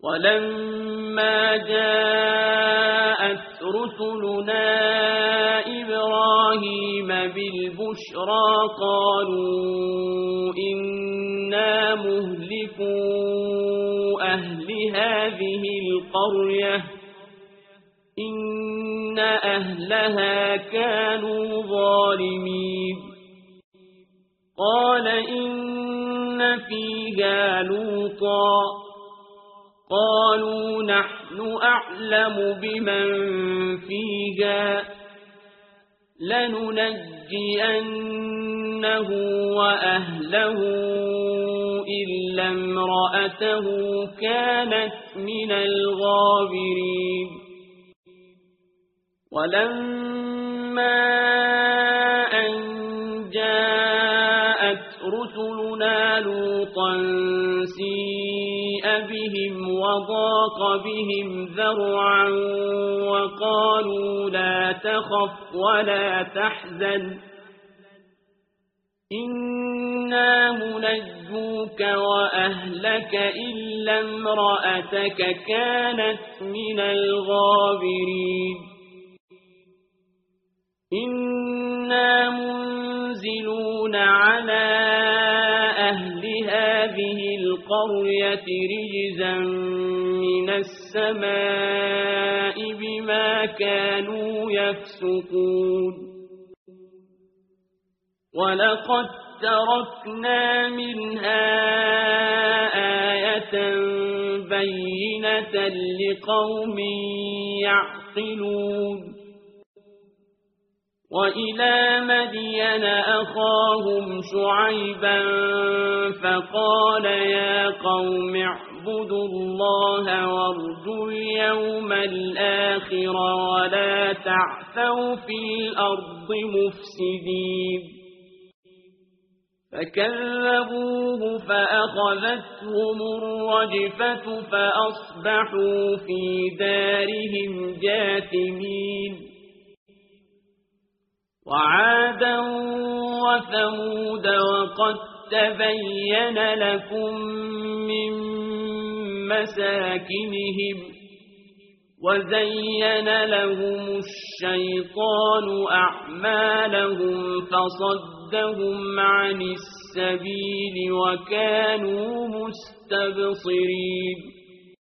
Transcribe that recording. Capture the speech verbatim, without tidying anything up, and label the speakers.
Speaker 1: ولما جاءت رسلنا إبراهيم بالبشرى قالوا إنا مهلكو أهل هذه القرية إن أهلها كانوا ظالمين قال إن فيها لوطا قالوا نحن أعلم بمن فيها لننجينه وأهله إلا امرأته كانت من الغابرين ولما أن جاءت رسلنا لوطا سيء بهم وضاق بهم ذرعا وقالوا لا تخف ولا تحزن إنا منجوك وأهلك إلا امرأتك كانت من الغابرين إنا منزلون على أهل هذه القرية رجزا من السماء بما كانوا يفسقون ولقد تركنا منها آية بينة لقوم يعقلون وإلى مدين أخاهم شعيبا فقال يا قوم اعبدوا الله وارجوا اليوم الآخر ولا تعثوا في الأرض مفسدين فكذبوه فأخذتهم الرجفة فأصبحوا في دارهم جاثمين وعادا وثمود وقد تبين لكم من مساكنهم وزين لهم الشيطان أعمالهم فصدهم عن السبيل وكانوا مستبصرين